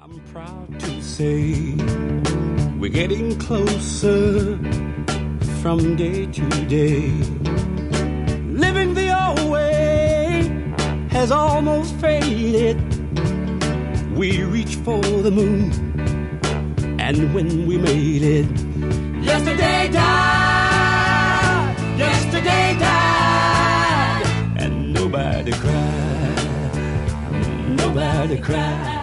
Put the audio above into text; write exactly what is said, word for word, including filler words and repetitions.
I'm proud to say we're getting closer from day to day. Living the old way has almost faded. We reach for the moon, and when we made it, yesterday died, yesterday died, and nobody cried, nobody cried.